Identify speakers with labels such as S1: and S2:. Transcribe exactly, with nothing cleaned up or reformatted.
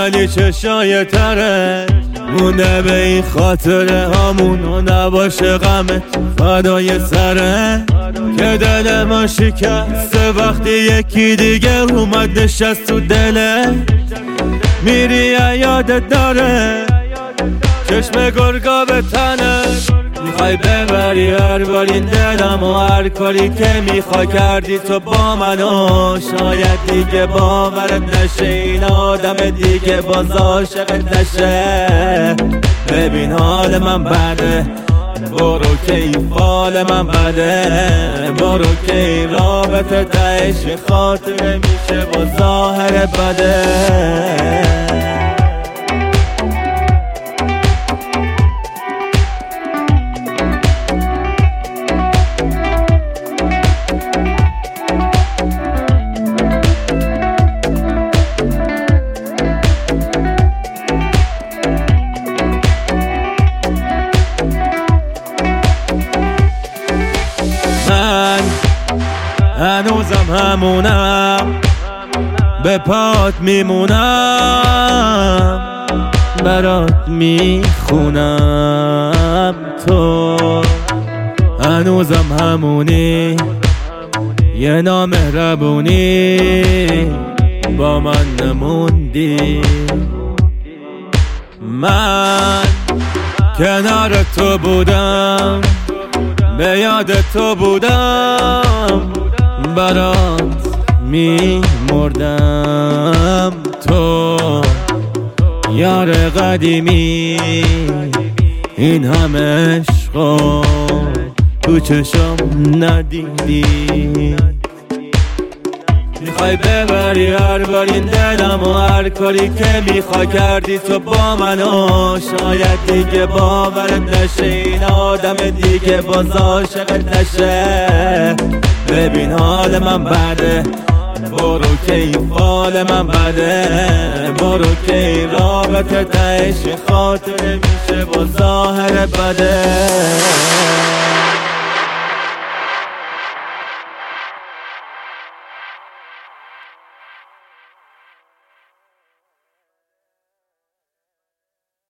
S1: ولی چشای تره مونده به این خاطره هامون و نباشه غمت فدای سره که دل ما شکسته وقتی یکی دیگه اومد نشست تو دله. میری یادت داره چشم گرگا به تنه میخوای ببری هر بار این دلم و هر کاری که میخوای کردی تو با منو شاید دیگه باورت نشه این آدم دیگه باز عاشقت نشه. ببین حال من بده برو که این فال من بده برو که این رابطه تهش خاطره میشه با ظاهر بده. هنوزم همونم به پات میمونم برات میخونم تو هنوزم همونی یه نامهربونی با من نموندی. من کنار تو بودم به یاد تو بودم برات می مردم تو یار قدیمی این همه عشقو تو چشم ندیدی. میخوای ببری هر بار این دلم و هر کاری که میخوای کردی تو با منو شاید دیگه باورت نشه این آدم دیگه باز عاشقت نشه. ببین حال من بده برو که این فال من بده برو که این رابطه تهش خاطره میشه با ظاهر بده.